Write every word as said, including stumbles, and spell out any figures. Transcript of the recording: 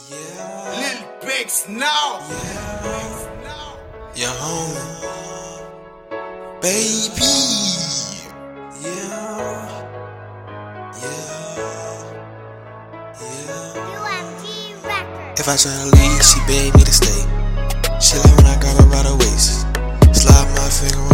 Yeah. Lil Bix now. Yeah. Your home. Baby. Yeah. Yeah. Yeah. U M G Records. If I try to leave, she begged me to stay. She like when I got her by the waist. Slide my finger